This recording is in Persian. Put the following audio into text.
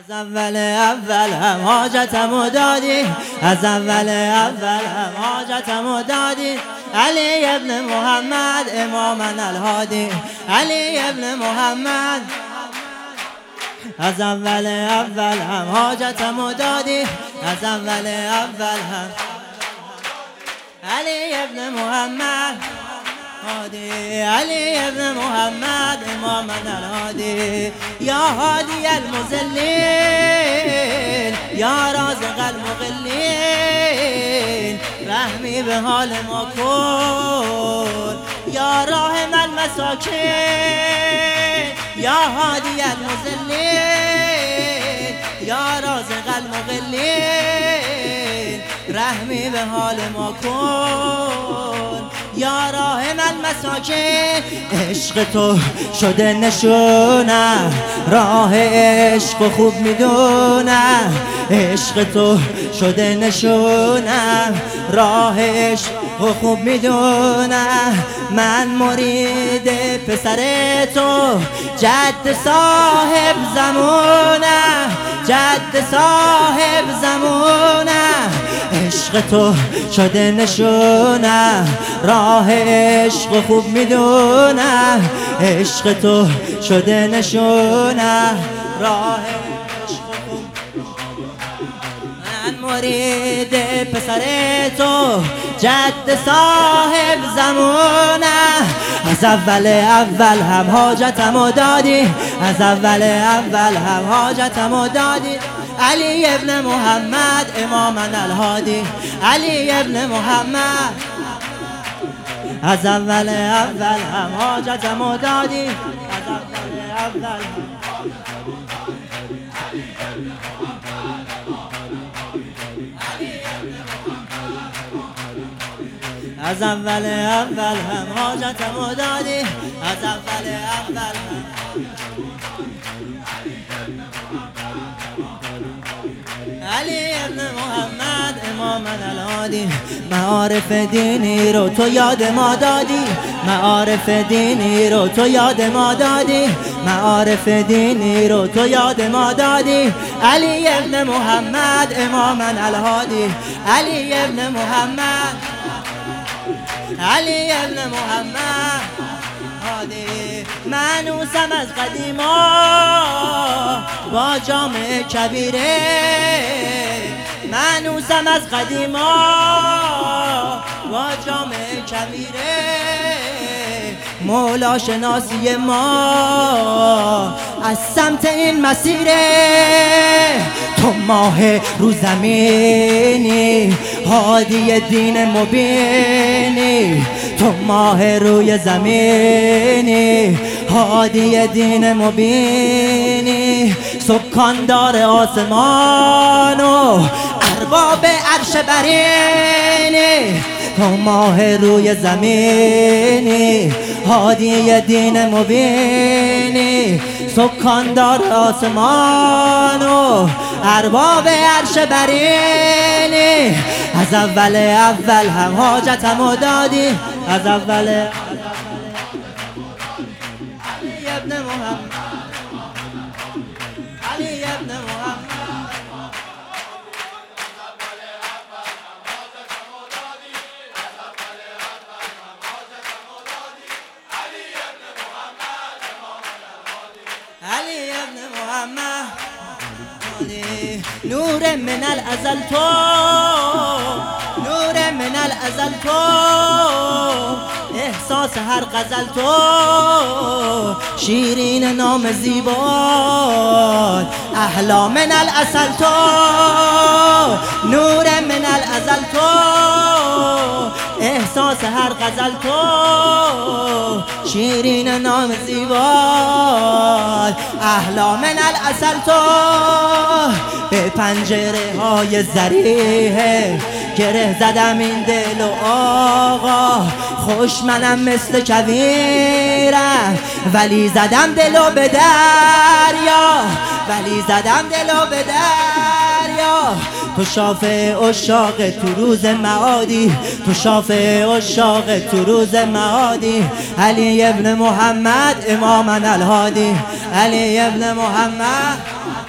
از اول هم حاجتمو دادی، از اول هم حاجتمو دادی. علی ابن محمد امامنا الهادی، علی ابن محمد. از اول هم حاجتمو دادی، از اول هم علی ابن محمد هادی، علی ابن محمد امامنا الهادی. یا هادی المذلین، یا رازق المقلین، رحمی به حال ما کن. یا راحم المساکین، یا هادی المذلین، یا رازق المقلین، رحمی به حال ما کن. یا راحم المساکین. عشق تو شده نشونم، راه عشق خوب میدونم. عشق تو شده نشونم، راه عشق خوب میدونم. من مرید پسر تو، جد صاحب زمونم، جد صاحب زمونم. عشق تو شده نشونم، راه عشق خوب میدونم. عشق تو شده نشونم، راه عشق خوب. من مرید پسر تو، جد صاحب زمونم. از اول هم حاجتمو دادی، از اول هم حاجتمو دادی. علی ابن محمد امامنا الهادی، علی ابن محمد. از اول هم حاجتمو دادی، از اول هم. از اول هم حاجتمو دادی، از اول هم. علی ابن محمد امامنا الهادی. معارف دینی رو تو یاد ما دادی، معارف دینی رو تو یاد ما دادی، معارف دینی رو تو یاد ما دادی. علی ابن محمد امامنا الهادی، علی ابن محمد، علی ابن محمد هادی. منوسم از قدیما با جامع کبیره، منوسم از قدیما با جامع کبیره. مولا شناسی ما از سمت این مسیره. تو ماه رو زمینی، هادی دین مبینی. تو ماه روی زمینی، هادی دین مبینی. سکاندار آسمان و ارباب عرش برینی. تو ماه روی زمینی، هادی دین مبینی. سکاندار آسمان و ارباب عرش برینی. از اول هم حاجتمو دادی، از اول. علی ابن محمد، علی ابن محمد. علی ابن محمد نور من الازل تو، نور من الازل تو. احساس هر غزل تو، شیرین نام زیبات. احلا من العسل تو، نور من الازل تو. احساس هر غزل تو، شیرین نام زیبات. احلا من العسل تو. به پنجره های ظریه گره زدم این دل و آقا. خوش منم مثل کویرم، ولی زدم دلو به دریا، ولی زدم دلو به دریا. تو شافع عشاق تو روز معادی، تو شافع عشاق تو روز معادی. علی ابن محمد امامنا الهادی، علی ابن محمد.